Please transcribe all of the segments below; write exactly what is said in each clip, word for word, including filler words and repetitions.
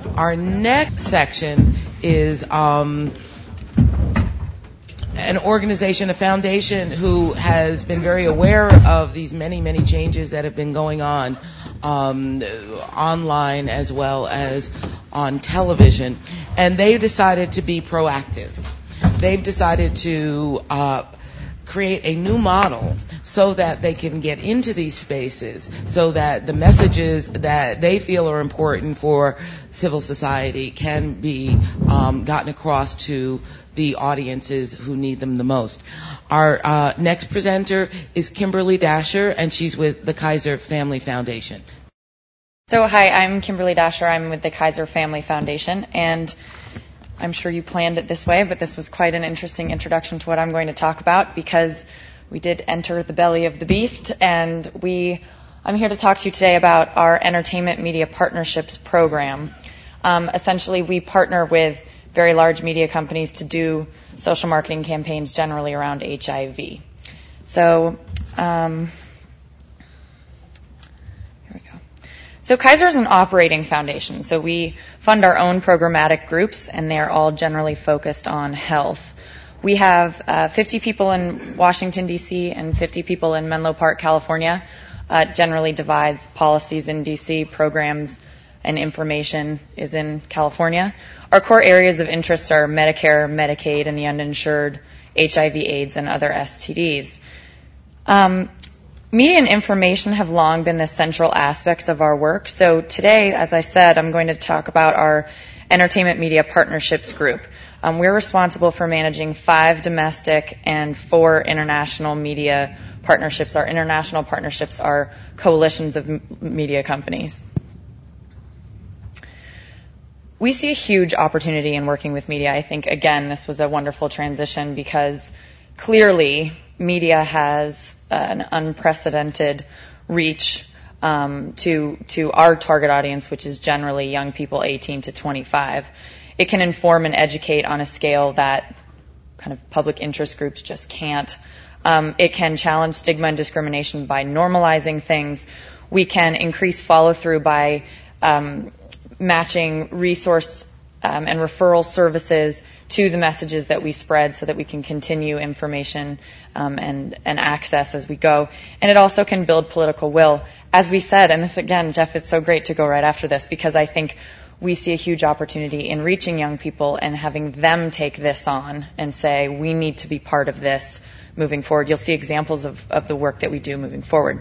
Our next section is um, an organization, a foundation, who has been very aware of these many, many changes that have been going on um, online as well as on television. And they've decided to be proactive. They've decided to uh, create a new model so that they can get into these spaces, so that the messages that they feel are important for civil society can be um, gotten across to the audiences who need them the most. Our uh, next presenter is Kimberly Dasher, and she's with the Kaiser Family Foundation. So hi, I'm Kimberly Dasher. I'm with the Kaiser Family Foundation, and I'm sure you planned it this way, but this was quite an interesting introduction to what I'm going to talk about, because we did enter the belly of the beast, and we, I'm here to talk to you today about our Entertainment Media Partnerships program. Um, essentially, we partner with very large media companies to do social marketing campaigns generally around H I V. So, um, here we go. So Kaiser is an operating foundation. So we fund our own programmatic groups, and they're all generally focused on health. We have uh, fifty people in Washington, D C, and fifty people in Menlo Park, California. Uh, generally divides policies in D C, programs and information is in California. Our core areas of interest are Medicare, Medicaid, and the uninsured, H I V AIDS, and other S T Ds. Um, media and information have long been the central aspects of our work. So today, as I said, I'm going to talk about our Entertainment Media Partnerships Group. Um, we're responsible for managing five domestic and four international media partnerships. Our international partnerships are coalitions of m- media companies. We see a huge opportunity in working with media. I think, again, this was a wonderful transition because clearly media has an unprecedented reach um, to to our target audience, which is generally young people eighteen to twenty-five. It can inform and educate on a scale that kind of public interest groups just can't. Um, it can challenge stigma and discrimination by normalizing things. We can increase follow-through by um, matching resource um, and referral services to the messages that we spread so that we can continue information um, and, and access as we go. And it also can build political will. As we said, and this again, Jeff, it's so great to go right after this because I think we see a huge opportunity in reaching young people and having them take this on and say, we need to be part of this moving forward. You'll see examples of, of the work that we do moving forward.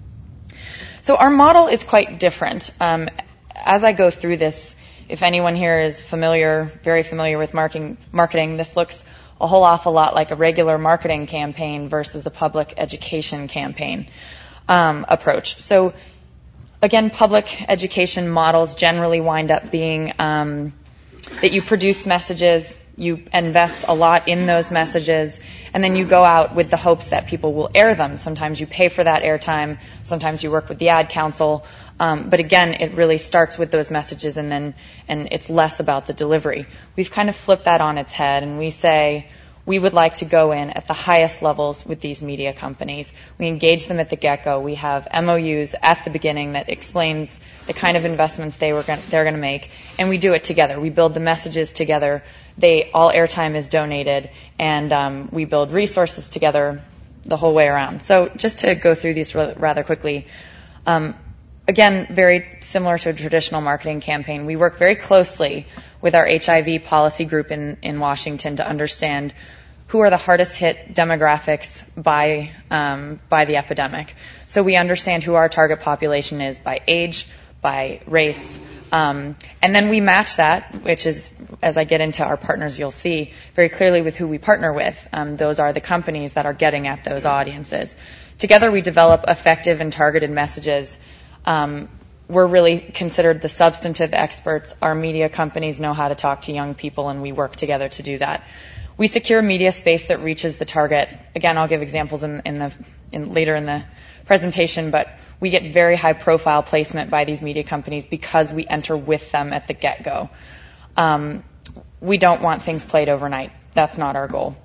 So our model is quite different. Um, as I go through this, if anyone here is familiar, very familiar with marketing, marketing, this looks a whole awful lot like a regular marketing campaign versus a public education campaign um, approach. So again, public education models generally wind up being um, that you produce messages, you invest a lot in those messages, and then you go out with the hopes that people will air them. Sometimes you pay for that airtime, sometimes you work with the ad council, um, but again, it really starts with those messages and then and it's less about the delivery. We've kind of flipped that on its head, and we say, we would like to go in at the highest levels with these media companies. We engage them at the get-go. We have M O Us at the beginning that explains the kind of investments they were going, they're going to make, and we do it together. We build the messages together. They all airtime is donated, and um, we build resources together the whole way around. So just to go through these rather quickly, um, again, very similar to a traditional marketing campaign, we work very closely with our H I V policy group in, in Washington to understand who are the hardest hit demographics by um, by the epidemic. So we understand who our target population is by age, by race, um, and then we match that, which is, as I get into our partners, you'll see very clearly with who we partner with. Um, those are the companies that are getting at those audiences. Together we develop effective and targeted messages. Um, we're really considered the substantive experts. Our media companies know how to talk to young people, and we work together to do that. We secure media space that reaches the target. Again, I'll give examples in, in the in, later in the presentation, but we get very high-profile placement by these media companies because we enter with them at the get-go. Um, we don't want things played overnight. That's not our goal.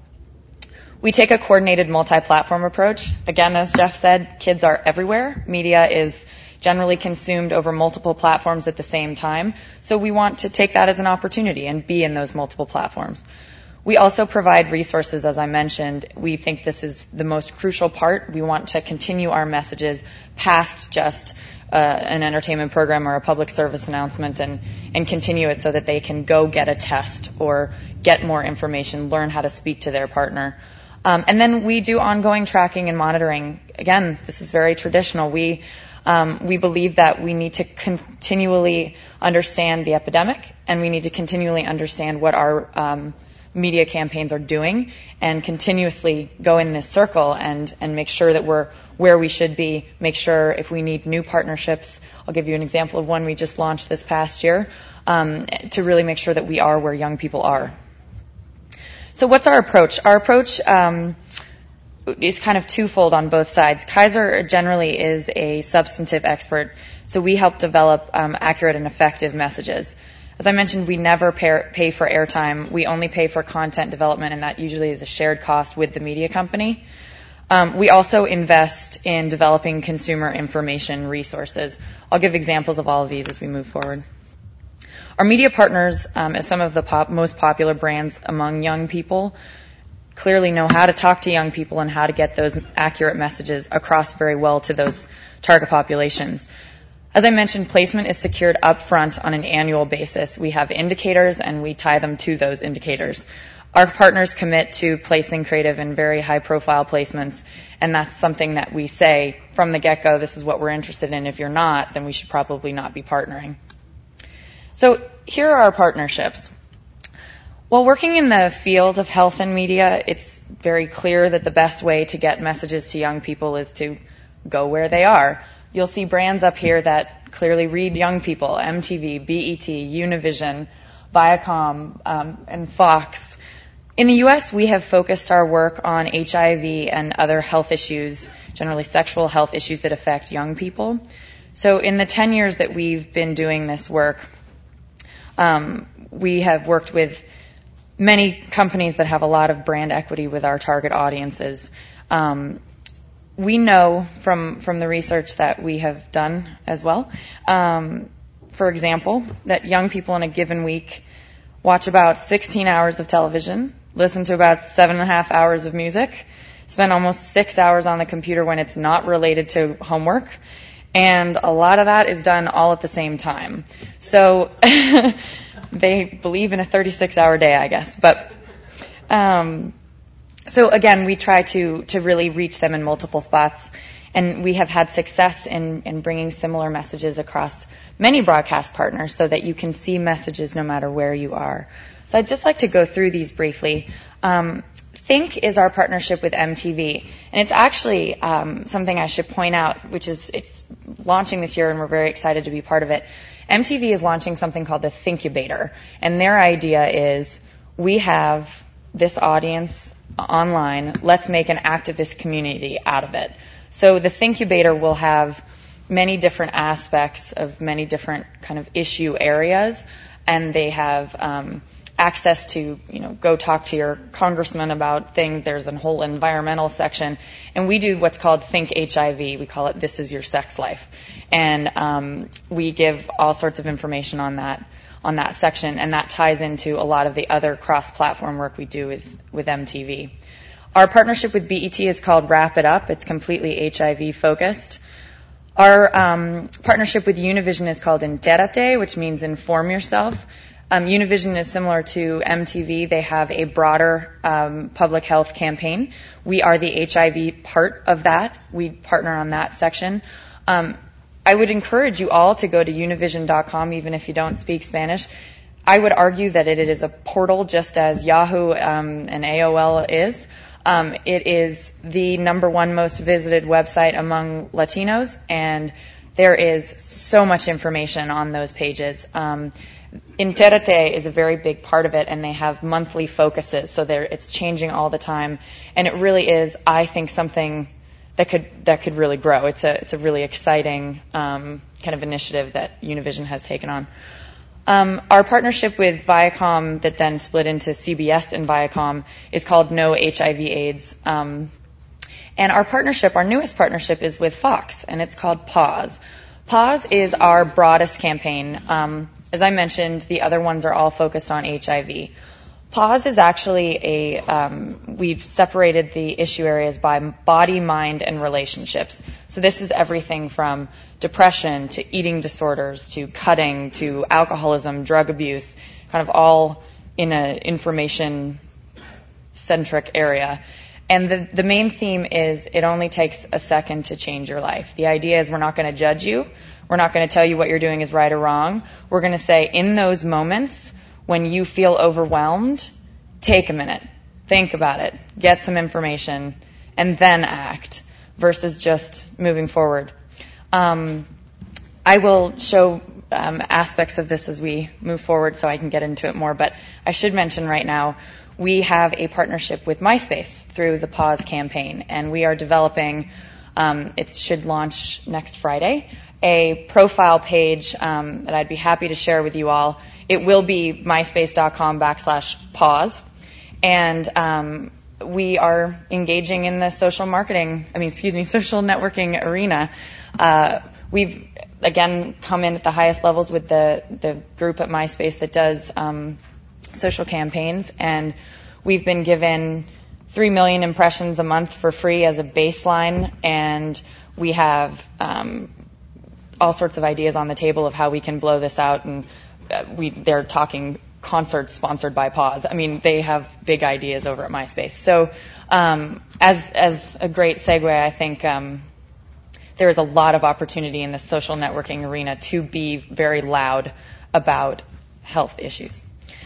We take a coordinated multi-platform approach. Again, as Jeff said, kids are everywhere. Media is generally consumed over multiple platforms at the same time. So we want to take that as an opportunity and be in those multiple platforms. We also provide resources, as I mentioned. We think this is the most crucial part. We want to continue our messages past just uh, an entertainment program or a public service announcement and, and continue it so that they can go get a test or get more information, learn how to speak to their partner. Um, and then we do ongoing tracking and monitoring. Again, this is very traditional. We um, we believe that we need to continually understand the epidemic, and we need to continually understand what our um, media campaigns are doing, and continuously go in this circle and, and make sure that we're where we should be. Make sure if we need new partnerships, I'll give you an example of one we just launched this past year, um, to really make sure that we are where young people are. So what's our approach? Our approach um, is kind of twofold on both sides. Kaiser generally is a substantive expert, so we help develop um, accurate and effective messages. As I mentioned, we never pay, pay for airtime. We only pay for content development, and that usually is a shared cost with the media company. Um, we also invest in developing consumer information resources. I'll give examples of all of these as we move forward. Our media partners, um, as some of the pop, most popular brands among young people, clearly know how to talk to young people and how to get those accurate messages across very well to those target populations. As I mentioned, placement is secured up front on an annual basis. We have indicators, and we tie them to those indicators. Our partners commit to placing creative in very high-profile placements, and that's something that we say from the get-go, this is what we're interested in. If you're not, then we should probably not be partnering. So here are our partnerships. While working in the field of health and media, it's very clear that the best way to get messages to young people is to go where they are. You'll see brands up here that clearly read young people: M T V, B E T, Univision, Viacom, um, and Fox. In the U S, we have focused our work on H I V and other health issues, generally sexual health issues that affect young people. So in the ten years that we've been doing this work, um, we have worked with many companies that have a lot of brand equity with our target audiences. Um, we know from from the research that we have done as well, um, for example, that young people in a given week watch about sixteen hours of television, listen to about seven and a half hours of music, spend almost six hours on the computer when it's not related to homework, and a lot of that is done all at the same time. So they believe in a thirty-six hour day, I guess. But um, so again, we try to to really reach them in multiple spots, and we have had success in, in bringing similar messages across many broadcast partners so that you can see messages no matter where you are. So I'd just like to go through these briefly. Um, Think is our partnership with M T V, and it's actually um, something I should point out, which is it's launching this year, and we're very excited to be part of it. M T V is launching something called the Thinkubator, and their idea is we have this audience online, let's make an activist community out of it. So the Thinkubator will have many different aspects of many different kind of issue areas, and they have um, access to, you know, go talk to your congressman about things. There's a whole environmental section. And we do what's called Think H I V. We call it This Is Your Sex Life. And um, we give all sorts of information on that on that section. And that ties into a lot of the other cross-platform work we do with, with M T V. Our partnership with B E T is called Wrap It Up. It's completely H I V focused. Our um, partnership with Univision is called Entérate, which means inform yourself. Um, Univision is similar to M T V. They have a broader um, public health campaign. We are the H I V part of that. We partner on that section. Um, I would encourage you all to go to univision dot com, even if you don't speak Spanish. I would argue that it is a portal just as Yahoo um, and A O L is. Um, it is the number one most visited website among Latinos, and there is so much information on those pages. Um, Entérate is a very big part of it, and they have monthly focuses, so it's changing all the time. And it really is, I think, something that could that could really grow. It's a it's a really exciting um, kind of initiative that Univision has taken on. Um, our partnership with Viacom, that then split into C B S and Viacom, is called No H I V AIDS. Um, and our partnership, our newest partnership, is with Fox, and it's called Pause. Pause is our broadest campaign. Um, as I mentioned, the other ones are all focused on H I V. Pause is actually a, um, we've separated the issue areas by body, mind, and relationships. So this is everything from depression to eating disorders to cutting to alcoholism, drug abuse, kind of all in an information-centric area. And the, the main theme is it only takes a second to change your life. The idea is we're not going to judge you. We're not going to tell you what you're doing is right or wrong. We're going to say in those moments when you feel overwhelmed, take a minute, think about it, get some information, and then act versus just moving forward. Um, I will show um, aspects of this as we move forward so I can get into it more, but I should mention right now we have a partnership with MySpace through the Pause campaign, and we are developing, um, it should launch next Friday, a profile page um, that I'd be happy to share with you all. It will be myspace.com backslash pause. And um, we are engaging in the social marketing, I mean, excuse me, social networking arena. Uh, we've, again, come in at the highest levels with the, the group at MySpace that does um, social campaigns. And we've been given three million impressions a month for free as a baseline. And we have um, all sorts of ideas on the table of how we can blow this out. And uh, we, they're talking concerts sponsored by Pause. I mean, they have big ideas over at MySpace. So um, as as a great segue, I think um, there is a lot of opportunity in the social networking arena to be very loud about health issues.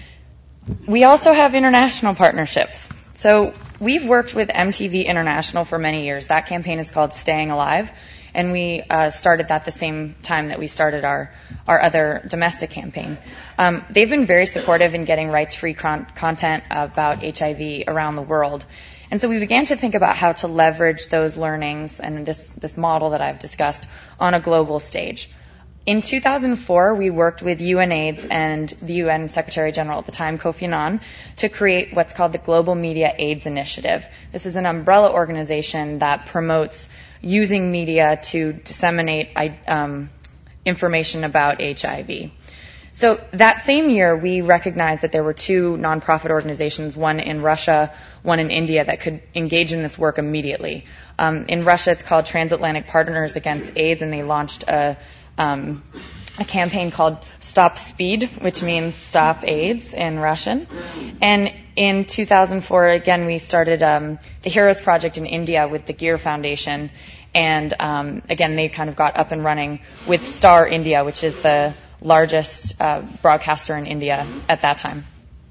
We also have international partnerships. So we've worked with M T V International for many years. That campaign is called Staying Alive. And we uh, started that the same time that we started our, our other domestic campaign. Um, they've been very supportive in getting rights-free con- content about H I V around the world. And so we began to think about how to leverage those learnings and this, this model that I've discussed on a global stage. In two thousand four, we worked with UNAIDS and the U N Secretary General at the time, Kofi Annan, to create what's called the Global Media AIDS Initiative. This is an umbrella organization that promotes using media to disseminate um, information about H I V. So that same year, we recognized that there were two nonprofit organizations, one in Russia, one in India, that could engage in this work immediately. Um, in Russia, it's called Transatlantic Partners Against AIDS, and they launched a, um, a campaign called Stop Speed, which means Stop AIDS in Russian. And in two thousand four, again, we started um, the Heroes Project in India with the Gear Foundation. And um, again, they kind of got up and running with Star India, which is the largest uh, broadcaster in India at that time.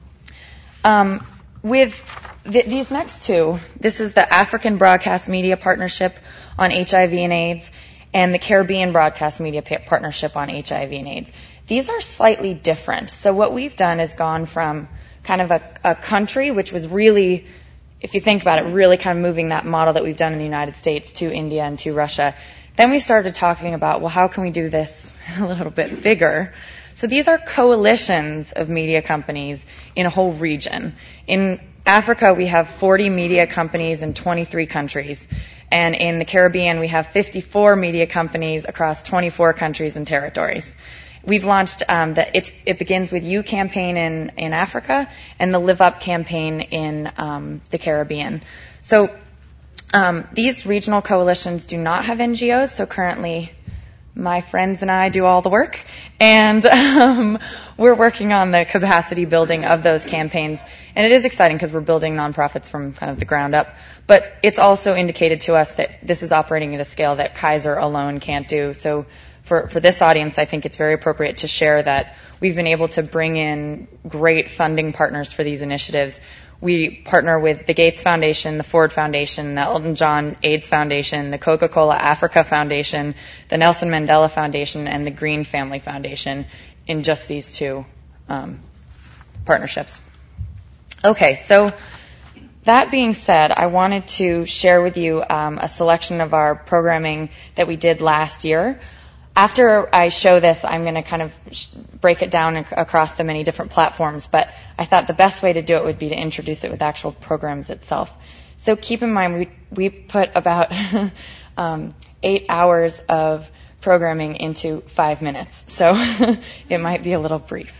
Um, with th- these next two, this is the African Broadcast Media Partnership on H I V and AIDS and the Caribbean Broadcast Media pa- Partnership on H I V and AIDS. These are slightly different. So what we've done is gone from kind of a, a country, which was really, if you think about it, really kind of moving that model that we've done in the United States to India and to Russia. Then we started talking about, well, how can we do this a little bit bigger? So these are coalitions of media companies in a whole region. In Africa, we have forty media companies in twenty-three countries. And in the Caribbean, we have fifty-four media companies across twenty-four countries and territories. We've launched um, the it's, It Begins With You campaign in, in Africa and the Live Up campaign in um, the Caribbean. So um, these regional coalitions do not have N G Os, so currently my friends and I do all the work, and um, we're working on the capacity building of those campaigns. And it is exciting because we're building nonprofits from kind of the ground up, but it's also indicated to us that this is operating at a scale that Kaiser alone can't do. So For, for this audience, I think it's very appropriate to share that we've been able to bring in great funding partners for these initiatives. We partner with the Gates Foundation, the Ford Foundation, the Elton John AIDS Foundation, the Coca-Cola Africa Foundation, the Nelson Mandela Foundation, and the Green Family Foundation in just these two um, partnerships. Okay, so that being said, I wanted to share with you um, a selection of our programming that we did last year. After I show this, I'm going to kind of break it down ac- across the many different platforms, but I thought the best way to do it would be to introduce it with actual programs itself. So keep in mind, we, we put about um, eight hours of programming into five minutes, so it might be a little brief.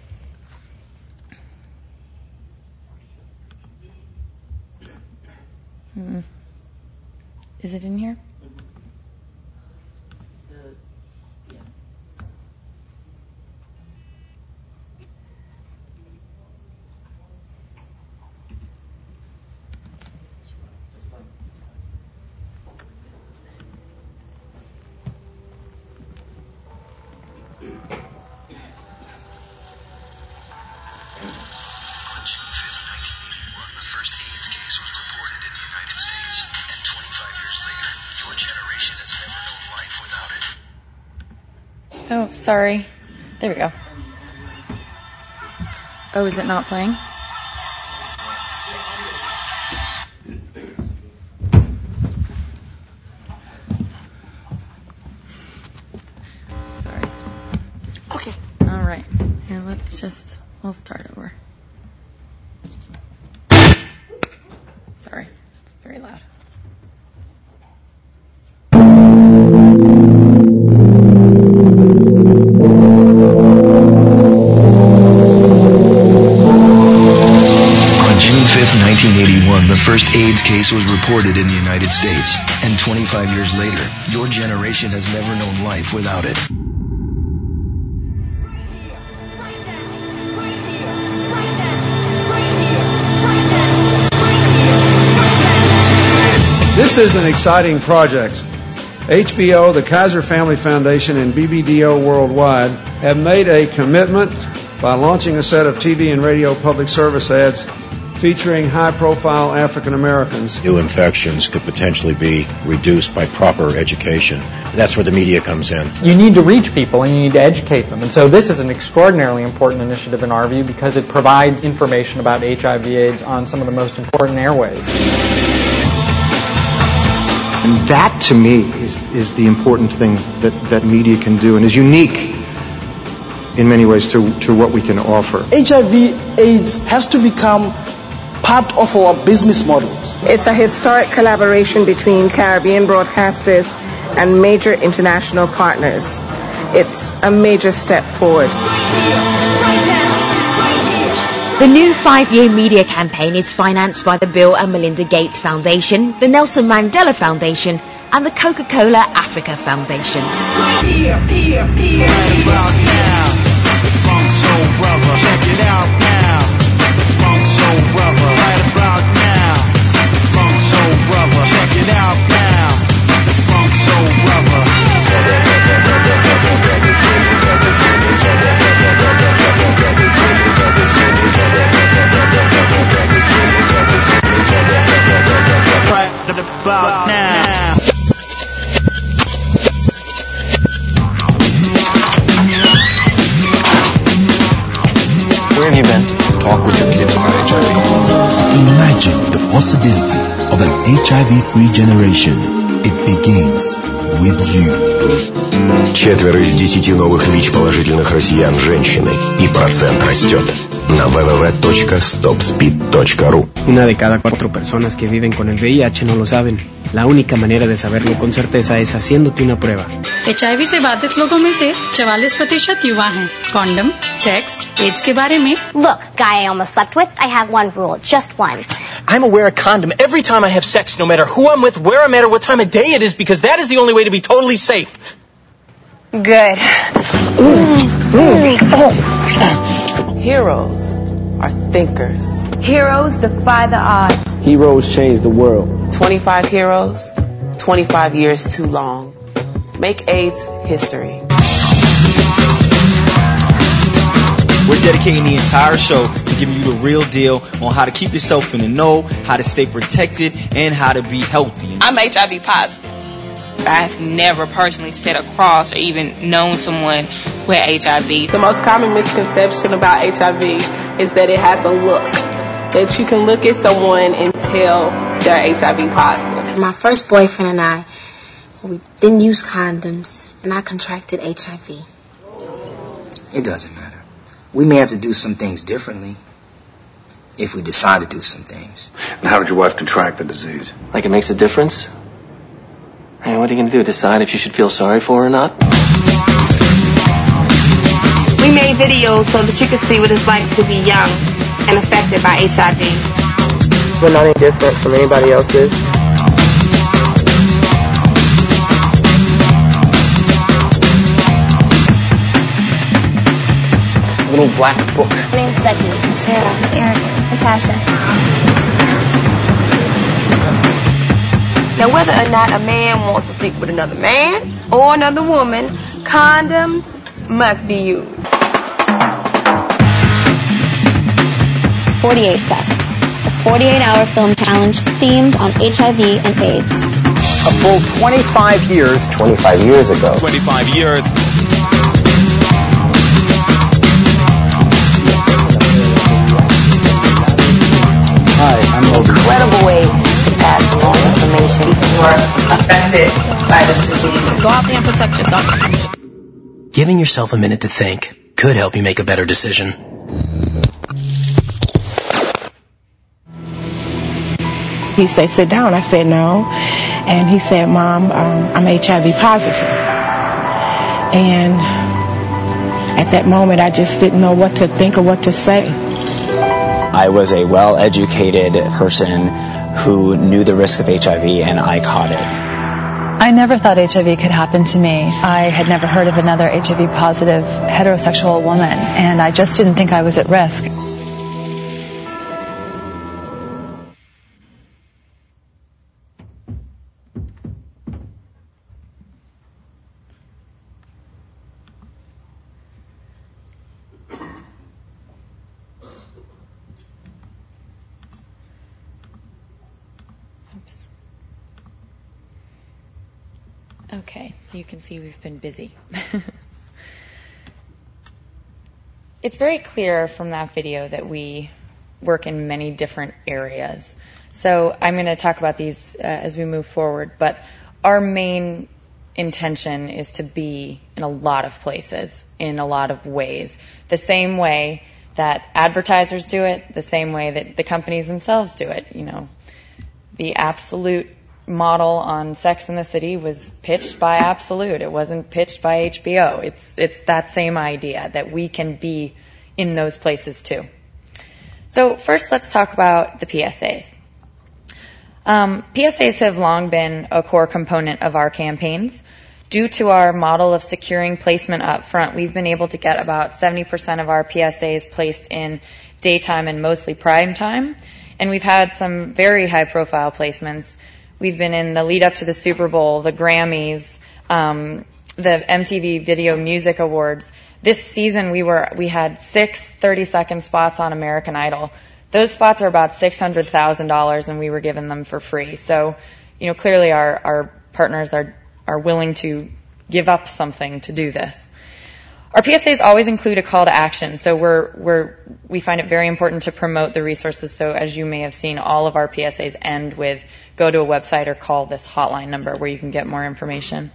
Hmm. Is it in here? Oh, sorry. There we go. Oh, is it not playing? Sorry. Okay. All right. Here, let's just, we'll start over. Sorry. It's very loud. nineteen eighty-one, the first AIDS case was reported in the United States. And twenty-five years later, your generation has never known life without it. This is an exciting project. H B O, the Kaiser Family Foundation, and B B D O Worldwide have made a commitment by launching a set of T V and radio public service ads featuring high-profile African Americans. New infections could potentially be reduced by proper education. That's where the media comes in. You need to reach people and you need to educate them. And so this is an extraordinarily important initiative in our view because it provides information about H I V AIDS on some of the most important airways. And that, to me, is, is the important thing that, that media can do and is unique in many ways to, to what we can offer. H I V AIDS has to become part of our business models. It's a historic collaboration between Caribbean broadcasters and major international partners. It's a major step forward. The new five-year media campaign is financed by the Bill and Melinda Gates Foundation, the Nelson Mandela Foundation, and the Coca-Cola Africa Foundation. Here, here, here. Right about now, the Funk Soul Brother. Check it out now, the Funk Soul Brother. Right about now, the Funk Soul Brother. Check it out now, the Funk Soul Brother. Right about now. Where have you been? Talk with your kids about H I V. Imagine the possibility of an H I V-free generation. It begins with you. Четверо из десяти новых ВИЧ-положительных россиян – женщины, и процент растет. На дабл ю дабл ю дабл ю точка стоп спид точка ру. Una de cada cuatro personas que viven con el V I H no lo saben. La única manera de saberlo con certeza es haciéndote una prueba. H I V से बाधित लोगों में से चवालीस प्रतिशत युवा हैं. Condom, sex, AIDS के बारे में. Look, guy I almost slept with, I have one rule, just one. I'm a wear a condom every time I have sex, no matter who I'm with, where I'm at, or what time of day it is, because that is the only way to be totally safe. Good. Heroes are thinkers. Heroes defy the odds. Heroes change the world. twenty-five heroes, twenty-five years too long. Make AIDS history. We're dedicating the entire show to giving you the real deal on how to keep yourself in the know, how to stay protected, and how to be healthy. I'm H I V positive. I've never personally sat across or even known someone who had H I V. The most common misconception about H I V is that it has a look. That you can look at someone and tell they're H I V positive. My first boyfriend and I, we didn't use condoms, and I contracted H I V. It doesn't matter. We may have to do some things differently if we decide to do some things. And how did your wife contract the disease? Like it makes a difference? Hey, what are you going to do? Decide if you should feel sorry for her or not? We made videos so that you could see what it's like to be young and affected by H I V. We're not any different from anybody else's. Little black book. My name's Becky. I'm Sarah. Erica. Natasha. Now, whether or not a man wants to sleep with another man or another woman, condoms must be used. forty-eight Fest, a forty-eight hour film challenge themed on H I V and AIDS. A full twenty-five years. twenty-five years ago. twenty-five years. Hi, I'm Logan. Incredible way to pass on information. People who are affected by this disease. Go out there and protect yourself. Giving yourself a minute to think could help you make a better decision. He said, sit down. I said, no. And he said, Mom, um, I'm H I V positive. And at that moment, I just didn't know what to think or what to say. I was a well-educated person who knew the risk of H I V, and I caught it. I never thought H I V could happen to me. I had never heard of another H I V positive heterosexual woman, and I just didn't think I was at risk. Okay, you can see we've been busy. It's very clear from that video that we work in many different areas. So I'm going to talk about these uh, as we move forward, but our main intention is to be in a lot of places, in a lot of ways. The same way that advertisers do it, the same way that the companies themselves do it. You know, the Absolute model on Sex and the City was pitched by Absolute. It wasn't pitched by H B O. It's it's that same idea that we can be in those places too. So first, let's talk about the P S As. Um, P S As have long been a core component of our campaigns. Due to our model of securing placement up front, we've been able to get about seventy percent of our P S As placed in daytime and mostly prime time. And we've had some very high-profile placements. We've been in the lead up to the Super Bowl, the Grammys, um, the M T V Video Music Awards. This season we were we had six thirty-second spots on American Idol. Those spots are about six hundred thousand dollars, and we were given them for free. So, you know, clearly our, our partners are, are willing to give up something to do this. Our P S As always include a call to action, so we're, we're, we find it very important to promote the resources. So as you may have seen, all of our P S As end with go to a website or call this hotline number where you can get more information.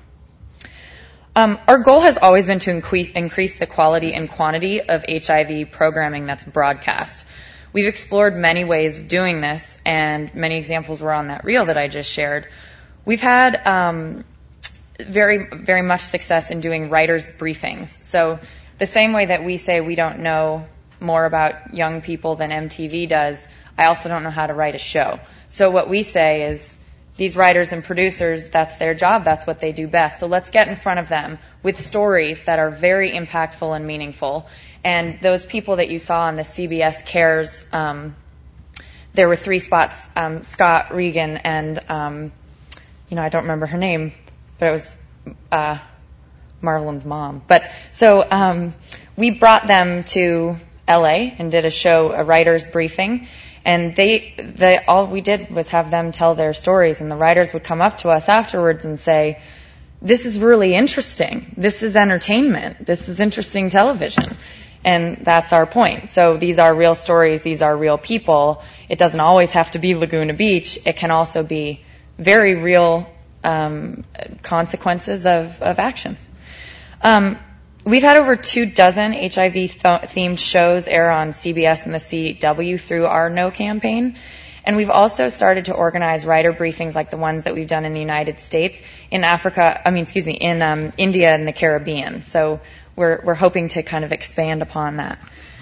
Um, our goal has always been to increase, increase the quality and quantity of H I V programming that's broadcast. We've explored many ways of doing this, and many examples were on that reel that I just shared. We've had um, very, very much success in doing writers' briefings. So the same way that we say we don't know more about young people than M T V does, I also don't know how to write a show. So what we say is these writers and producers, that's their job, that's what they do best. So let's get in front of them with stories that are very impactful and meaningful. And those people that you saw on the C B S Cares, um, there were three spots, um, Scott, Regan, and, um, you know, I don't remember her name, but it was uh, Marvelin's mom. But so um, we brought them to L A and did a show, a writer's briefing. And they, they, all we did was have them tell their stories, and the writers would come up to us afterwards and say, this is really interesting. This is entertainment. This is interesting television. And that's our point. So these are real stories. These are real people. It doesn't always have to be Laguna Beach. It can also be very real um, consequences of, of actions. Um, We've had over two dozen H I V-themed shows air on C B S and the C W through our No campaign. And we've also started to organize writer briefings like the ones that we've done in the United States, in Africa, I mean, excuse me, in um, India and the Caribbean. So we're, we're hoping to kind of expand upon that.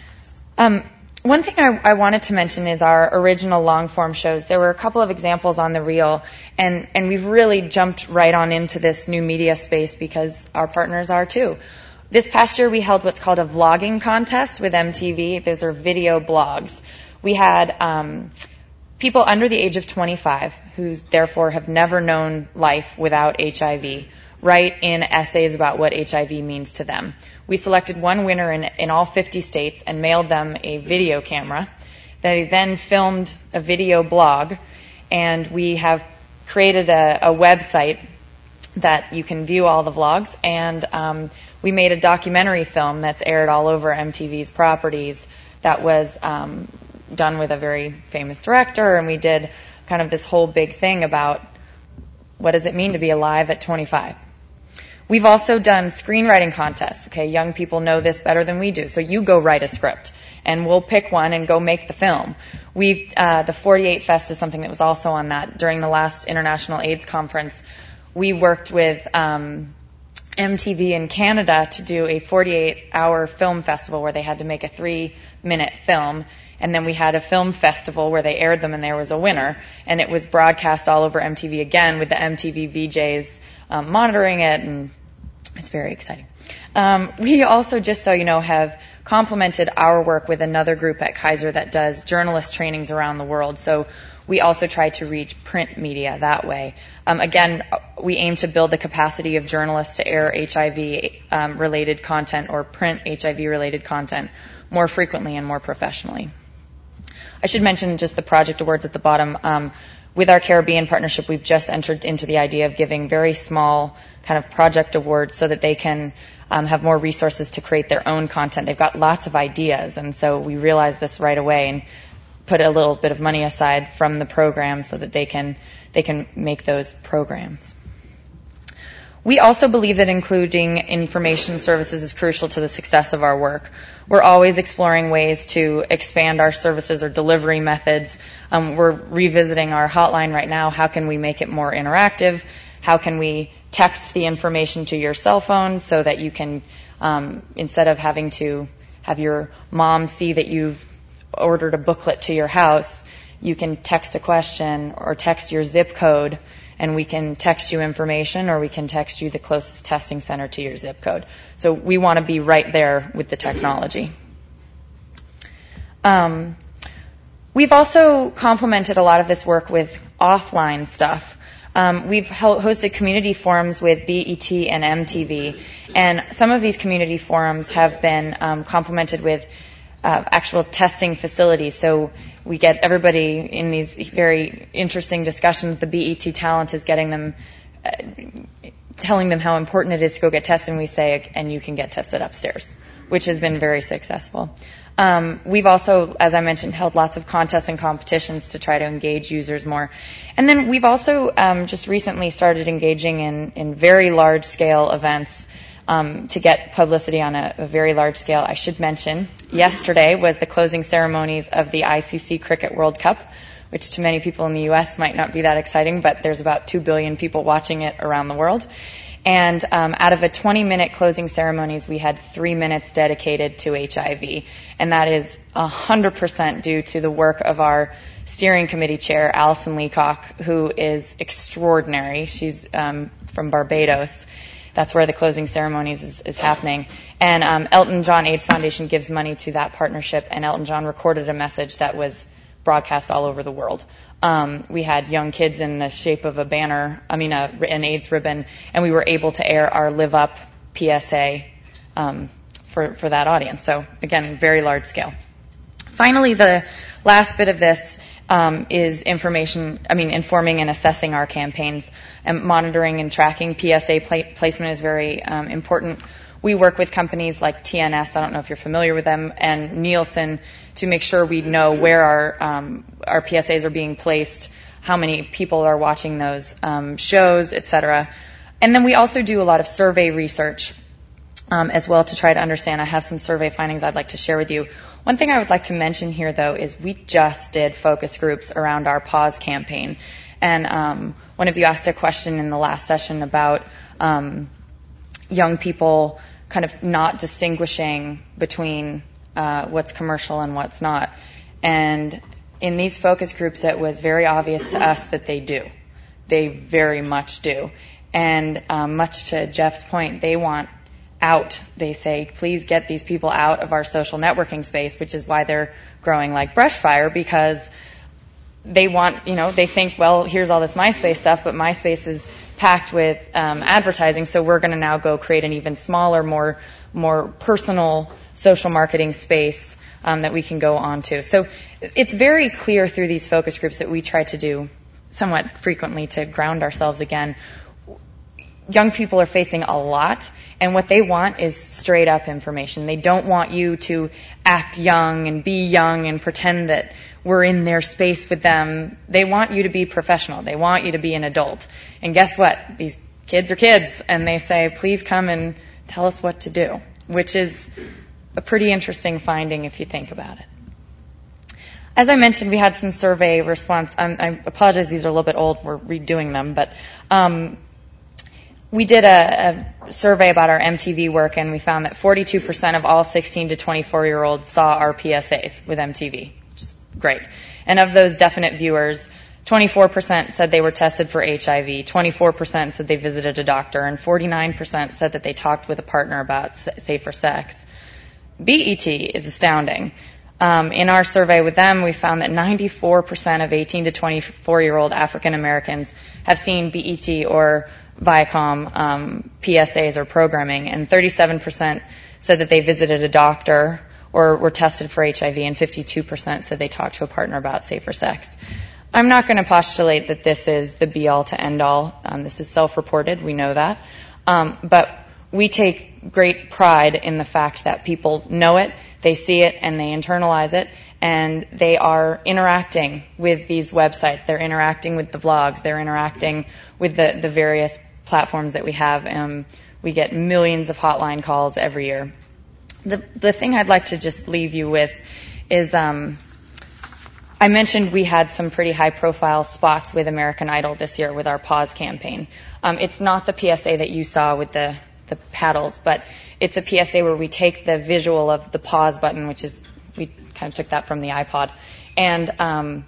Um, one thing I, I wanted to mention is our original long-form shows. There were a couple of examples on the reel, and, and we've really jumped right on into this new media space because our partners are too. This past year, we held what's called a vlogging contest with M T V. Those are video blogs. We had um, people under the age of twenty-five who therefore have never known life without H I V write in essays about what H I V means to them. We selected one winner in, in all fifty states and mailed them a video camera. They then filmed a video blog, and we have created a, a website that you can view all the vlogs, and um, we made a documentary film that's aired all over M T V's properties that was um, done with a very famous director, and we did kind of this whole big thing about what does it mean to be alive at twenty-five. We've also done screenwriting contests. Okay, young people know this better than we do, so you go write a script, and we'll pick one and go make the film. We've uh, the forty-eight Fest is something that was also on that. During the last International AIDS Conference, we worked with um, M T V in Canada to do a forty-eight hour film festival where they had to make a three-minute film. And then we had a film festival where they aired them, and there was a winner. And it was broadcast all over M T V again with the M T V V Js um, monitoring it, and it's very exciting. Um, we also, just so you know, have complemented our work with another group at Kaiser that does journalist trainings around the world. So we also try to reach print media that way. Um, again, we aim to build the capacity of journalists to air H I V-related um, content or print H I V-related content more frequently and more professionally. I should mention just the project awards at the bottom. Um, with our Caribbean partnership, we've just entered into the idea of giving very small kind of project awards so that they can um, have more resources to create their own content. They've got lots of ideas, and so we realized this right away and put a little bit of money aside from the program so that they can they can make those programs. We also believe that including information services is crucial to the success of our work. We're always exploring ways to expand our services or delivery methods. Um, we're revisiting our hotline right now. How can we make it more interactive? How can we text the information to your cell phone so that you can, um, instead of having to have your mom see that you've ordered a booklet to your house, you can text a question or text your zip code, and we can text you information, or we can text you the closest testing center to your zip code. So we want to be right there with the technology. Um, we've also complemented a lot of this work with offline stuff. Um, we've hosted community forums with B E T and M T V, and some of these community forums have been um, complemented with uh, actual testing facilities. So we get everybody in these very interesting discussions. The B E T talent is getting them, uh, telling them how important it is to go get tested, and we say, and you can get tested upstairs, which has been very successful. Um, we've also, as I mentioned, held lots of contests and competitions to try to engage users more. And then we've also um, just recently started engaging in, in very large-scale events um, to get publicity on a, a very large scale. I should mention, yesterday was the closing ceremonies of the I C C Cricket World Cup, which to many people in the U S might not be that exciting, but there's about two billion people watching it around the world. And um, out of a twenty-minute closing ceremonies, we had three minutes dedicated to H I V. And that is one hundred percent due to the work of our steering committee chair, Alison Leacock, who is extraordinary. She's um, from Barbados. That's where the closing ceremonies is, is happening. And um, Elton John AIDS Foundation gives money to that partnership, and Elton John recorded a message that was broadcast all over the world. Um, we had young kids in the shape of a banner, I mean, a, an AIDS ribbon, and we were able to air our Live Up P S A um, for, for that audience. So, again, very large scale. Finally, the last bit of this um, is information, I mean, informing and assessing our campaigns. And monitoring and tracking P S A pla- placement is very um, important. We work with companies like T N S, I don't know if you're familiar with them, and Nielsen to make sure we know where our um, our P S As are being placed, how many people are watching those um, shows, et cetera. And then we also do a lot of survey research um, as well to try to understand. I have some survey findings I'd like to share with you. One thing I would like to mention here, though, is we just did focus groups around our Pause campaign. And um, one of you asked a question in the last session about um, young people kind of not distinguishing between uh, what's commercial and what's not. And in these focus groups, it was very obvious to us that they do. They very much do. And um, much to Jeff's point, they want out. They say, please get these people out of our social networking space, which is why they're growing like brush fire, because they want, you know, they think, well, here's all this MySpace stuff, but MySpace is packed with um, advertising, so we're going to now go create an even smaller, more more personal social marketing space um, that we can go on to. So it's very clear through these focus groups that we try to do somewhat frequently to ground ourselves again. Young people are facing a lot, and what they want is straight up information. They don't want you to act young and be young and pretend that we're in their space with them. They want you to be professional. They want you to be an adult. And guess what? These kids are kids, and they say, please come and tell us what to do, which is a pretty interesting finding if you think about it. As I mentioned, we had some survey response. Um, I apologize, these are a little bit old. We're redoing them, but um, we did a, a survey about our M T V work, and we found that forty-two percent of all sixteen to twenty-four-year-olds saw our P S As with M T V, which is great. And of those definite viewers, twenty-four percent said they were tested for H I V, twenty-four percent said they visited a doctor, and forty-nine percent said that they talked with a partner about safer sex. B E T is astounding. Um, in our survey with them, we found that ninety-four percent of eighteen to twenty-four-year-old African Americans have seen B E T or Viacom um, P S As or programming, and thirty-seven percent said that they visited a doctor or were tested for H I V, and fifty-two percent said they talked to a partner about safer sex. I'm not going to postulate that this is the be-all to end-all. Um, this is self-reported. We know that. Um, but we take great pride in the fact that people know it, they see it, and they internalize it, and they are interacting with these websites. They're interacting with the vlogs. They're interacting with the, the various platforms that we have. Um, we get millions of hotline calls every year. The, the thing I'd like to just leave you with is um, I mentioned we had some pretty high-profile spots with American Idol this year with our Pause campaign. Um, it's not the P S A that you saw with the, the paddles, but it's a P S A where we take the visual of the pause button, which is, we kind of took that from the iPod, and um,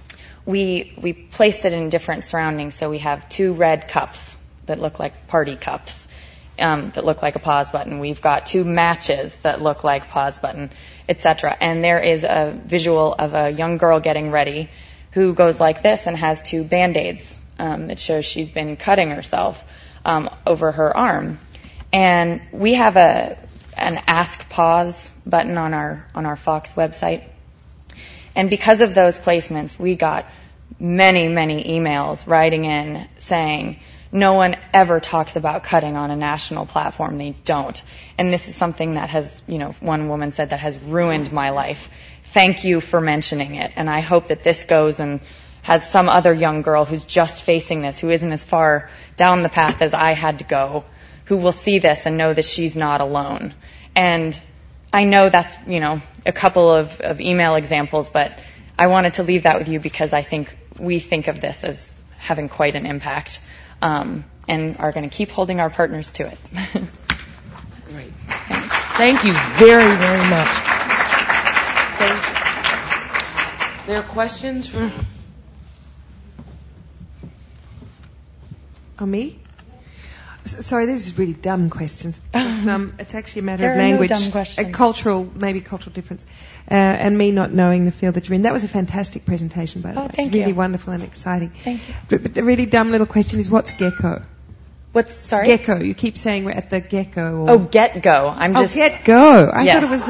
we we placed it in different surroundings. So we have two red cups that look like party cups um, that look like a pause button. We've got two matches that look like pause button, et cetera. And there is a visual of a young girl getting ready who goes like this and has two Band-Aids um, that shows she's been cutting herself um, over her arm. And we have a an Ask Pause button on our on our Fox website. And because of those placements, we got many, many emails writing in saying, no one ever talks about cutting on a national platform. They don't. And this is something that has, you know, one woman said that has ruined my life. Thank you for mentioning it. And I hope that this goes and has some other young girl who's just facing this, who isn't as far down the path as I had to go, who will see this and know that she's not alone. And I know that's, you know, a couple of, of email examples, but I wanted to leave that with you because I think we think of this as having quite an impact um, and are going to keep holding our partners to it. Great. Thanks. Thank you very, very much. Thank you. There are questions for... Oh, me? Sorry, these are really dumb questions. It's, um, it's actually a matter there of language, no dumb questions. a cultural, maybe cultural difference, uh, and me not knowing the field that you're in. That was a fantastic presentation, by the oh, way. Thank really you. wonderful and exciting. Thank you. But, but the really dumb little question is, what's gecko? What's sorry? Gecko. You keep saying we're at the gecko. Or... Oh, get go. I'm just. Oh, get go. I yes. thought it was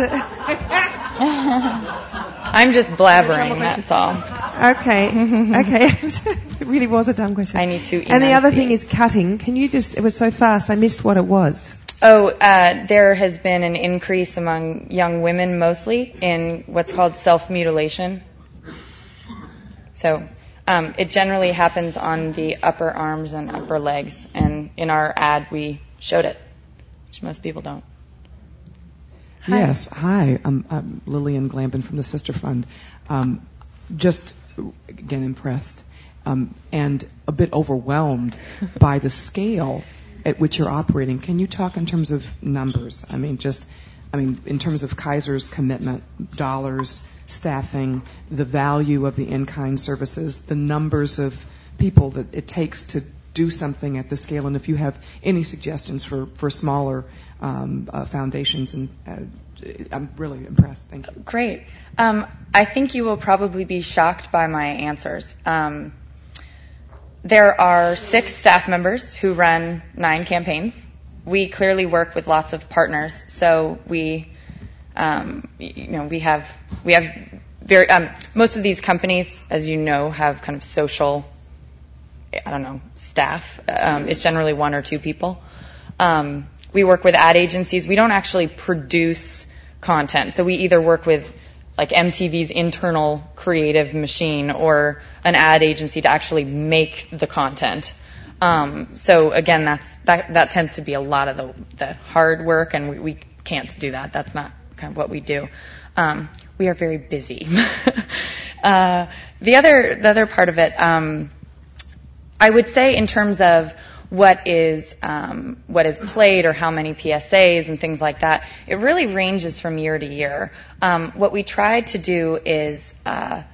the. I'm just blabbering. That's all. Okay. Okay. It really was a dumb question. I need to. And the other thing is cutting. Can you just? It was so fast. I missed what it was. Oh, uh, there has been an increase among young women, mostly in what's called self-mutilation. So. Um, it generally happens on the upper arms and upper legs, and in our ad we showed it, which most people don't. Hi. Yes, hi. I'm, I'm Lillian Glambin from the Sister Fund. Um, just, again, impressed um, and a bit overwhelmed by the scale at which you're operating. Can you talk in terms of numbers? I mean, just, I mean, in terms of Kaiser's commitment, dollars, staffing, the value of the in-kind services, the numbers of people that it takes to do something at the scale, and if you have any suggestions for, for smaller um, uh, foundations, and uh, I'm really impressed. Thank you. Great. Um, I think you will probably be shocked by my answers. Um, there are six staff members who run nine campaigns. We clearly work with lots of partners, so we, um, you know, we have we have very um, most of these companies, as you know, have kind of social, I don't know, staff. Um, it's generally one or two people. Um, we work with ad agencies. We don't actually produce content. So we either work with like M T V's internal creative machine or an ad agency to actually make the content. Um, so again, that's, that, that tends to be a lot of the, the hard work, and we, we can't do that. That's not kind of what we do. Um, we are very busy. uh, the other, the other part of it, um, I would say in terms of what is um, what is played or how many P S As and things like that, it really ranges from year to year. Um, what we try to do is uh,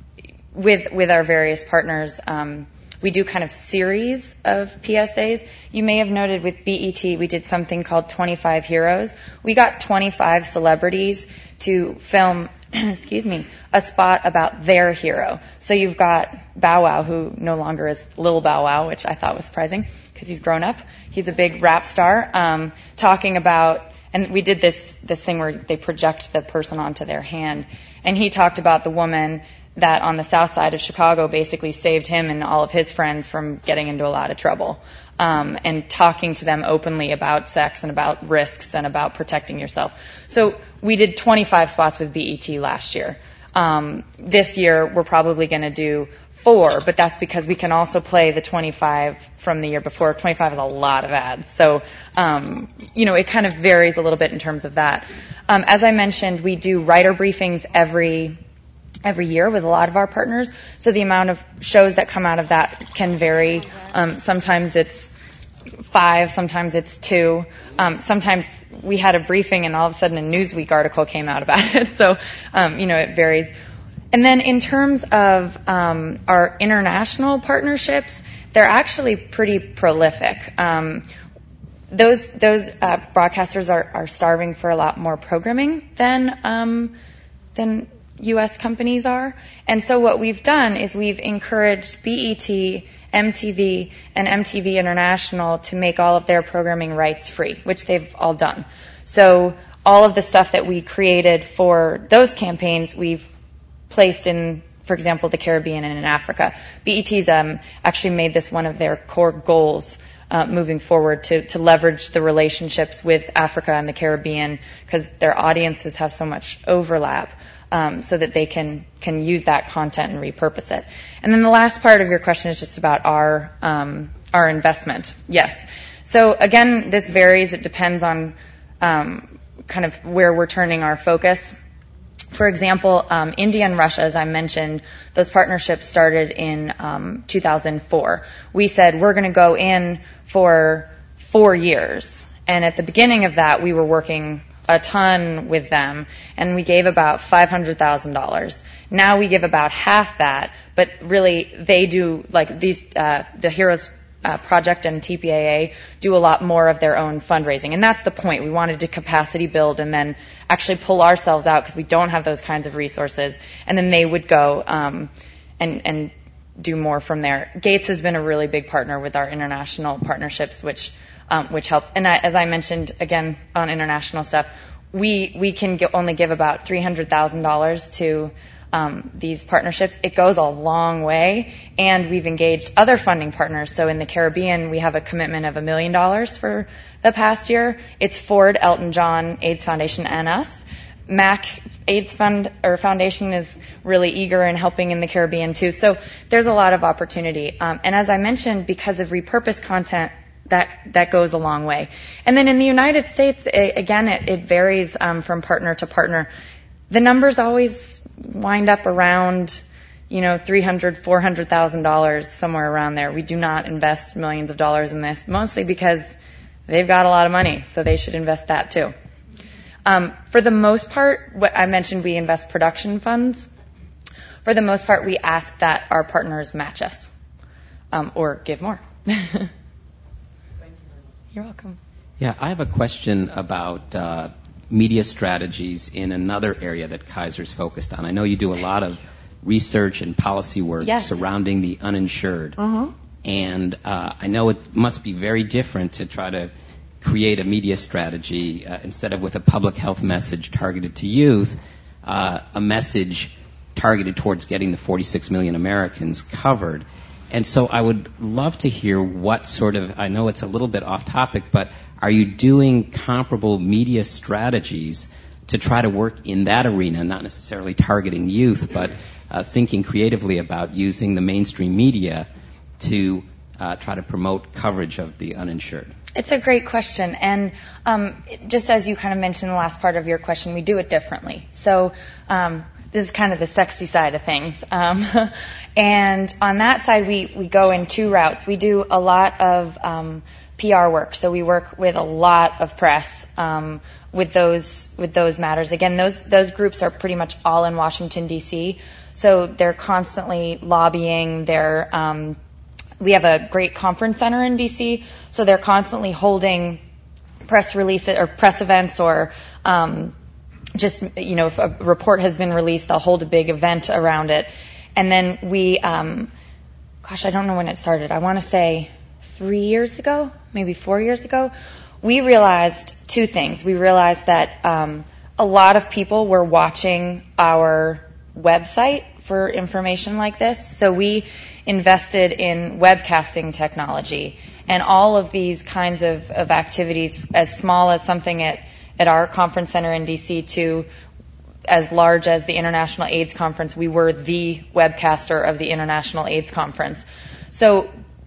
with with our various partners, um, we do kind of series of P S As. You may have noted with B E T, we did something called twenty-five Heroes. We got twenty-five celebrities to film, excuse me, a spot about their hero. So you've got Bow Wow, who no longer is Lil Bow Wow, which I thought was surprising because he's grown up. He's a big rap star, um, talking about, and we did this this thing where they project the person onto their hand, and he talked about the woman that on the south side of Chicago basically saved him and all of his friends from getting into a lot of trouble, um, and talking to them openly about sex and about risks and about protecting yourself. So we did twenty-five spots with B E T last year. Um, this year we're probably going to do four, but that's because we can also play the twenty-five from the year before. twenty-five is a lot of ads. So, um, you know, it kind of varies a little bit in terms of that. Um, as I mentioned, we do writer briefings every every year with a lot of our partners. So the amount of shows that come out of that can vary. Um, sometimes it's five, sometimes it's two. Um, sometimes we had a briefing and all of a sudden a Newsweek article came out about it. So, um, you know, it varies. And then in terms of um, our international partnerships, they're actually pretty prolific. Um, those those uh, broadcasters are, are starving for a lot more programming than um, than U S companies are. And so what we've done is we've encouraged B E T, M T V, and M T V International to make all of their programming rights free, which they've all done. So all of the stuff that we created for those campaigns, we've placed in, for example, the Caribbean and in Africa. B E T's um, actually made this one of their core goals uh, moving forward to, to leverage the relationships with Africa and the Caribbean because their audiences have so much overlap. Um, so that they can can use that content and repurpose it. And then the last part of your question is just about our um, our investment. Yes. So again, this varies. It depends on um, kind of where we're turning our focus. For example, um, India and Russia, as I mentioned, those partnerships started in um, two thousand four. We said we're going to go in for four years. And at the beginning of that, we were working a ton with them, and we gave about five hundred thousand dollars. Now we give about half that, but really they do, like these, uh, the Heroes uh, Project and T P A A do a lot more of their own fundraising, and that's the point. We wanted to capacity build and then actually pull ourselves out because we don't have those kinds of resources, and then they would go um, and, and do more from there. Gates has been a really big partner with our international partnerships, which Um, which helps. And I, as I mentioned, again, on international stuff, we we can get, only give about three hundred thousand dollars to um, these partnerships. It goes a long way, and we've engaged other funding partners. So in the Caribbean, we have a commitment of a million dollars for the past year. It's Ford, Elton John, AIDS Foundation, and us. M A C AIDS Fund or Foundation is really eager in helping in the Caribbean too. So there's a lot of opportunity. Um, and as I mentioned, because of repurposed content that that goes a long way. And then in the United States, it, again, it, it varies um, from partner to partner. The numbers always wind up around, you know, three hundred, four hundred thousand dollars, somewhere around there. We do not invest millions of dollars in this, mostly because they've got a lot of money, so they should invest that too. Um, for the most part, what I mentioned, we invest production funds. For the most part, we ask that our partners match us um, or give more. You're welcome. Yeah, I have a question about uh, media strategies in another area that Kaiser's focused on. I know you do a lot of research and policy work yes. surrounding the uninsured. Uh-huh. And uh, I know it must be very different to try to create a media strategy uh, instead of with a public health message targeted to youth, uh, a message targeted towards getting the forty-six million Americans covered. And so I would love to hear what sort of, I know it's a little bit off topic, but are you doing comparable media strategies to try to work in that arena, not necessarily targeting youth, but uh, thinking creatively about using the mainstream media to uh, try to promote coverage of the uninsured? It's a great question. And um, just as you kind of mentioned in the last part of your question, we do it differently. So um, this is kind of the sexy side of things. Um, and on that side, we, we go in two routes. We do a lot of um, P R work. So we work with a lot of press um, with those with those matters. Again, those those groups are pretty much all in Washington, D C. So they're constantly lobbying. They're um, we have a great conference center in D C, so they're constantly holding press releases or press events or um, just, you know, if a report has been released, they'll hold a big event around it. And then we, um, gosh, I don't know when it started. I want to say three years ago, maybe four years ago, we realized two things. We realized that um, a lot of people were watching our website for information like this. So we invested in webcasting technology and all of these kinds of, of activities, as small as something at, at our conference center in D C to as large as the International AIDS Conference. We were the webcaster of the International AIDS Conference. So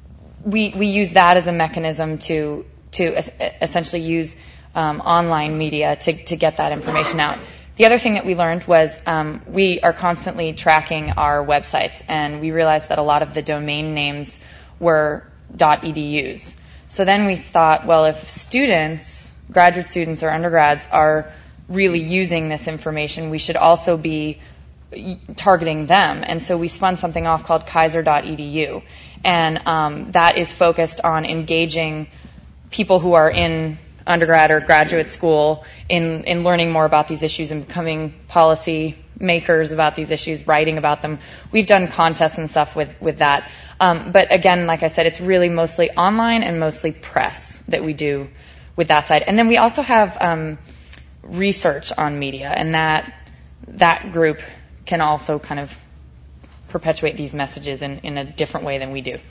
we we use that as a mechanism to to essentially use um, online media to, to get that information out. The other thing that we learned was um, we are constantly tracking our websites, and we realized that a lot of the domain names were .edus. So then we thought, well, if students, graduate students or undergrads are really using this information, we should also be targeting them. And so we spun something off called Kaiser dot E D U, and um, that is focused on engaging people who are in undergrad or graduate school in, in learning more about these issues and becoming policy makers about these issues, writing about them. We've done contests and stuff with, with that. Um, but again, like I said, it's really mostly online and mostly press that we do with that side. And then we also have um, research on media, and that that group can also kind of perpetuate these messages in, in a different way than we do.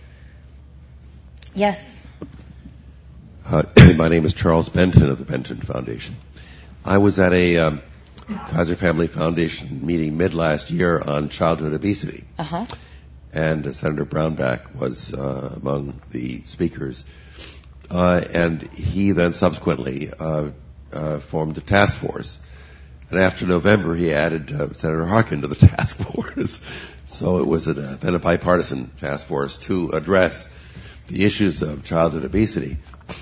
Yes? Uh, my name is Charles Benton of the Benton Foundation. I was at a um, Kaiser Family Foundation meeting mid last year on childhood obesity. Uh-huh. And uh, Senator Brownback was uh, among the speakers. Uh, and he then subsequently uh, uh, formed a task force. And after November, he added uh, Senator Harkin to the task force. So it was a, then a bipartisan task force to address the issues of childhood obesity,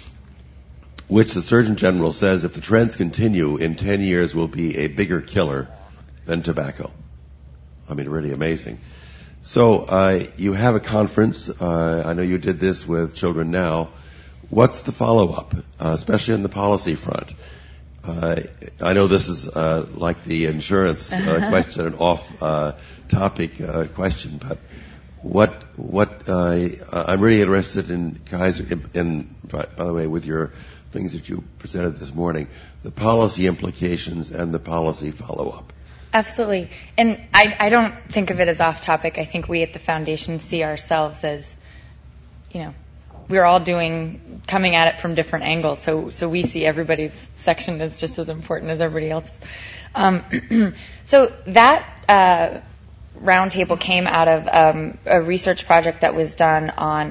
which the Surgeon General says if the trends continue, in ten years will be a bigger killer than tobacco. I mean, really amazing. So uh, you have a conference. Uh, I know you did this with Children Now. What's the follow-up, uh, especially on the policy front? Uh, I know this is uh, like the insurance uh, question, an off-topic uh, uh, question, but what what uh, I'm really interested in, Kaiser, in, in by, by the way, with your things that you presented this morning, the policy implications and the policy follow-up. Absolutely. And I, I don't think of it as off-topic. I think we at the Foundation see ourselves as, you know, we're all doing, coming at it from different angles. So, so we see everybody's section as just as important as everybody else's. Um, so that uh, roundtable came out of um, a research project that was done on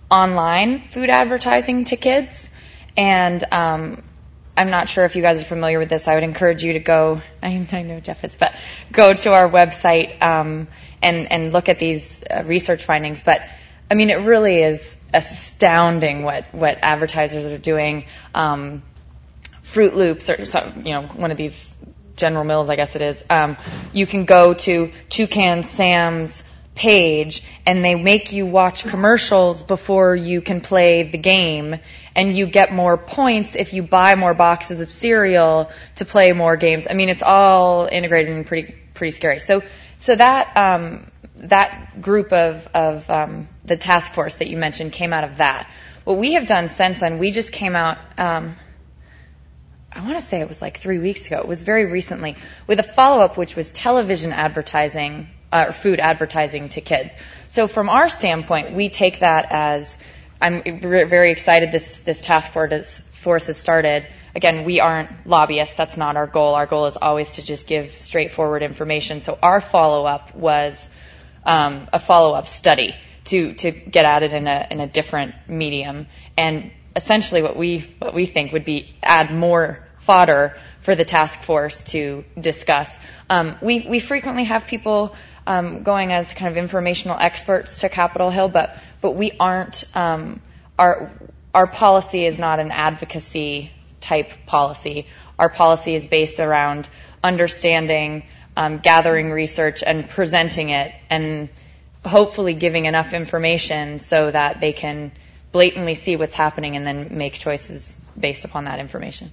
online food advertising to kids. And um, I'm not sure if you guys are familiar with this. I would encourage you to go, I, I know Jeff is, but go to our website um, and, and look at these uh, research findings. But, I mean, it really is astounding what, what advertisers are doing. Um, Fruit Loops, or some, you know, one of these General Mills, I guess it is. Um, you can go to Toucan Sam's page, and they make you watch commercials before you can play the game, and you get more points if you buy more boxes of cereal to play more games. I mean, it's all integrated and pretty pretty scary. So, so that um, that group of of um, the task force that you mentioned came out of that. What we have done since then, we just came out. Um, I want to say it was like three weeks ago. It was very recently with a follow-up, which was television advertising. Uh, or food advertising to kids. So from our standpoint, we take that as, I'm very excited this, this task force has started. Again, we aren't lobbyists. That's not our goal. Our goal is always to just give straightforward information. So our follow-up was um, a follow-up study to, to get at it in a, in a different medium. And essentially what we, what we think would be add more fodder for the task force to discuss. Um, we, we frequently have people Um, going as kind of informational experts to Capitol Hill, but but we aren't. Um, our our policy is not an advocacy type policy. Our policy is based around understanding, um, gathering research, and presenting it, and hopefully giving enough information so that they can blatantly see what's happening and then make choices based upon that information.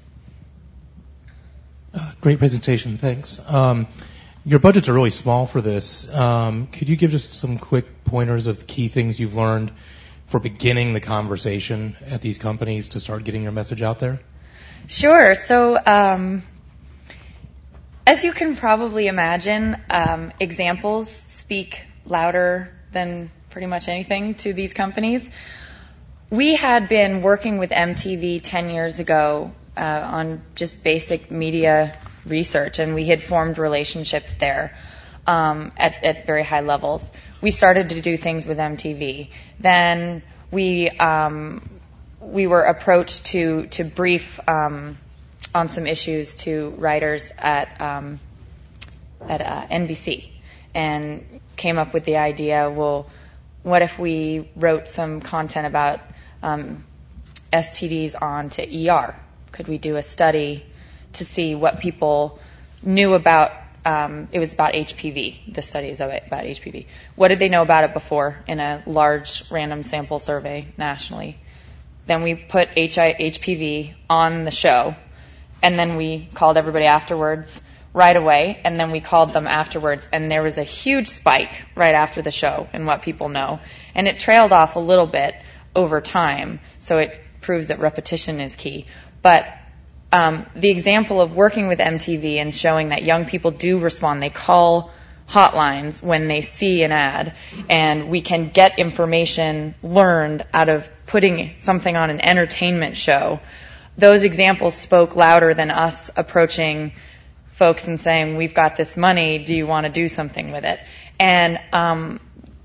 Uh, great presentation, thanks. Um, Your budgets are really small for this. Um, could you give just some quick pointers of the key things you've learned for beginning the conversation at these companies to start getting your message out there? Sure. So, um, as you can probably imagine, um, examples speak louder than pretty much anything to these companies. We had been working with M T V ten years ago uh, on just basic media research, and we had formed relationships there um, at, at very high levels. We started to do things with M T V. Then we um, we were approached to to brief um, on some issues to writers at um, at uh, N B C, and came up with the idea, well, what if we wrote some content about um, S T Ds onto E R? Could we do a study to see what people knew about, um, it was about H P V. The study is about H P V. What did they know about it before in a large random sample survey nationally? Then we put H P V on the show, and then we called everybody afterwards right away, and then we called them afterwards, and there was a huge spike right after the show in what people know. And it trailed off a little bit over time, so it proves that repetition is key. But Um, the example of working with M T V and showing that young people do respond. They call hotlines when they see an ad, and we can get information learned out of putting something on an entertainment show. Those examples spoke louder than us approaching folks and saying, we've got this money, do you want to do something with it? And um,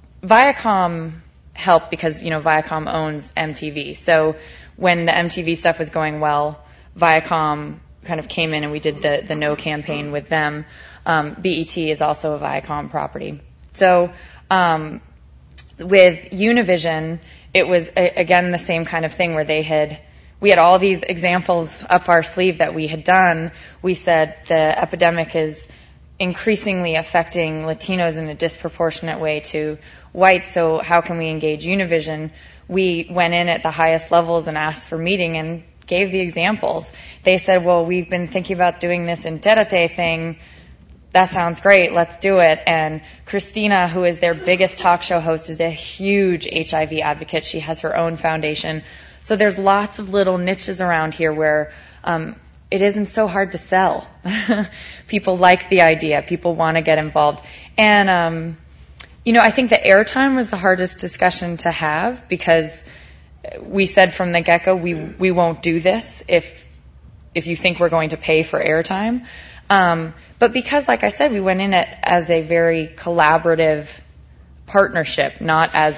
Viacom helped because, you know, Viacom owns M T V. So when the M T V stuff was going well, Viacom kind of came in and we did the, the No campaign with them. Um, B E T is also a Viacom property. So um, with Univision, it was, a, again, the same kind of thing where they had, we had all these examples up our sleeve that we had done. We said the epidemic is increasingly affecting Latinos in a disproportionate way to whites, so how can we engage Univision? We went in at the highest levels and asked for meeting and gave the examples. They said, well, we've been thinking about doing this Interete thing. That sounds great. Let's do it. And Christina, who is their biggest talk show host, is a huge H I V advocate. She has her own foundation. So there's lots of little niches around here where um, it isn't so hard to sell. People like the idea. People want to get involved. And, um, you know, I think the airtime was the hardest discussion to have because we said from the get-go, we we won't do this if if you think we're going to pay for airtime. Um, but because, like I said, we went in it as a very collaborative partnership, not as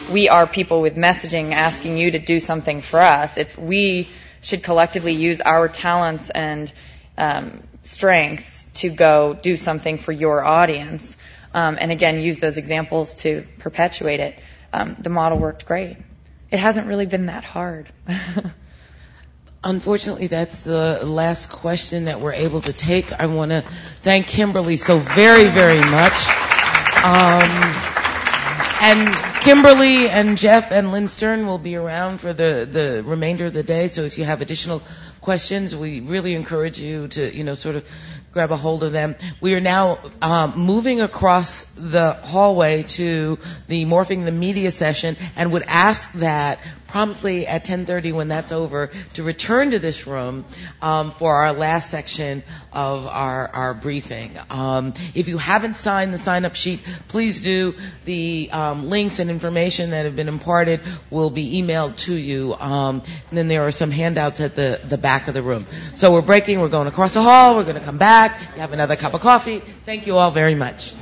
we are people with messaging asking you to do something for us. It's we should collectively use our talents and um, strengths to go do something for your audience. Um, and again, use those examples to perpetuate it. Um, the model worked great. It hasn't really been that hard. Unfortunately, that's the last question that we're able to take. I want to thank Kimberly so very, very much. Um, and Kimberly and Jeff and Lynn Stern will be around for the, the remainder of the day. So if you have additional questions, we really encourage you to, you know, sort of grab a hold of them. We are now um, moving across the hallway to the Morphing the Media session, and would ask that promptly at ten thirty, when that's over, to return to this room um, for our last section of our, our briefing. Um, if you haven't signed the sign-up sheet, please do. The um, links and information that have been imparted will be emailed to you. Um, and then there are some handouts at the, the back of the room. So we're breaking. We're going across the hall. We're going to come back. You have another cup of coffee. Thank you all very much.